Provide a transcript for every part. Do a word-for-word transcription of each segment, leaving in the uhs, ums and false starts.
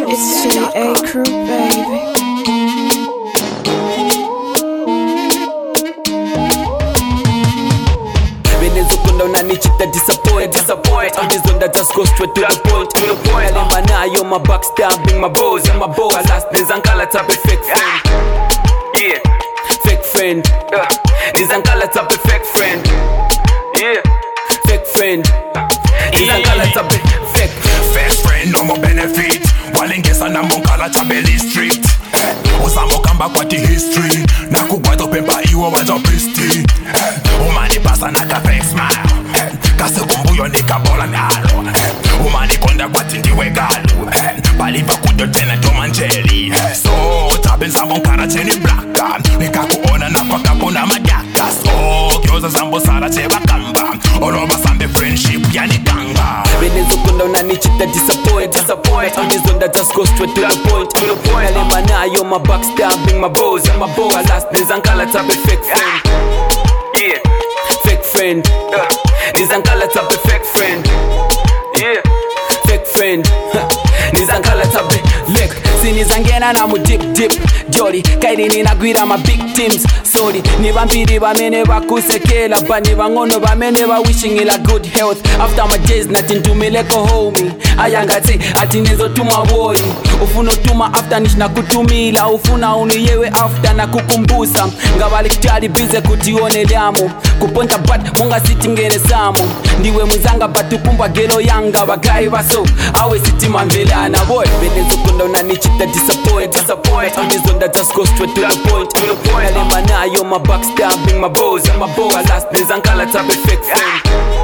It's G A Crew, baby. Benezokunda unanichita disappoint, disappoint. On this one that just go straight to the point, to the point. Nalemba nayo my backstabbing, my balls and my balls. Last nizankala tabe fake friend, yeah, fake friend. Yeah. Nizankala tabe fake friend, yeah, fake friend. Nizankala tabe fake fake friend, no more benefit. Walingesa na monkala tabeli street. Uzamo kamba kwa ti history. Nakugwato pempa iwo wajo pisti. Umani pasa na ka fake smile. Kase kumbuyo ni kabola ngalo. Umani konda kwa tindi wegalu. Baliva kudo tena tomanjeli. So tabenza monkara cheni blaka. Nika kuona na paka pona magyaka. So kyoza zambo sara cheba kamba. Oroba sambe friendship yani ganga. Benezokunda unanichita disappoint, disappoint. On this one that just go straight to the point, to the point. Nalemba nayo my backstabbing, my balls and my balls. Last nizankala tabe fake friend, yeah, fake friend. Yeah. Nizankala tabe fake friend, yeah, fake friend. Nizankala tabe lick. Sinizangena na mu dip dip Jolly, kairi ninagwira ma big teams. Sorry, ni vampiri vamene vakusekela. Bani vangono vamene va wishing ila good health. After my days natintumeleko homie. Ayangati ati nezotuma boy. Ufuna utuma after nishna kutumila. Ufuna uniyewe after na kukumbusa. Ngavali kichali bize kutione liamu. Kuponta bat munga sitingere samu. Ndiwe muzanga batukumba gelo yanga. Wakai vaso awe sitima mvelana boy. Benezokunda unanichita disappoint, disappoint. On this one that just go straight to the point, to the point. Nalemba nayo my backstabbing, my balls and my balls. Last nizankala tabe fake friend,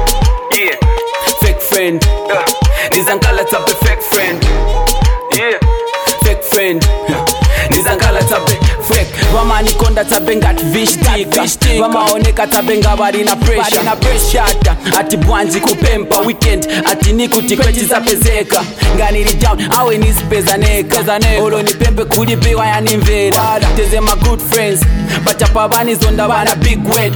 yeah, fake friend. Yeah. Nizankala tabe fake friend, yeah, fake friend. Nizankala tabe fake. Vama nikonda tabe ngat vishtika. Vama oneka tabe ngabari na pressure, na pressure. Ati bwanji kupempa weekend. Ati nikuti kwechi zapezeka. Nganiri down awe nispeza neka. Olo nipempe kulipiwa ya nimvera. Teze my good friends but apabani zonda bana big weight.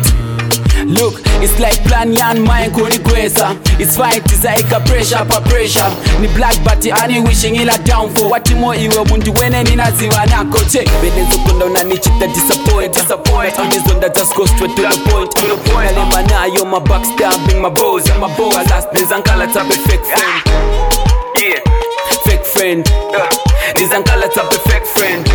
Look, it's like plan yan mind kurikwesa. It's fine tizaika pressure pa pressure. Ni black but ani wishing ila down for what more iwe mundu wene ninaziwa nako che. Benezokunda unanichita disappoint, disappoint. On this one that just go straight to the point, to the point. Nalemba nayo my backstabbing, my balls and my balls. Last nizankala tabe fake friend, yeah, fake friend. Yeah. Nizankala tabe fake friend,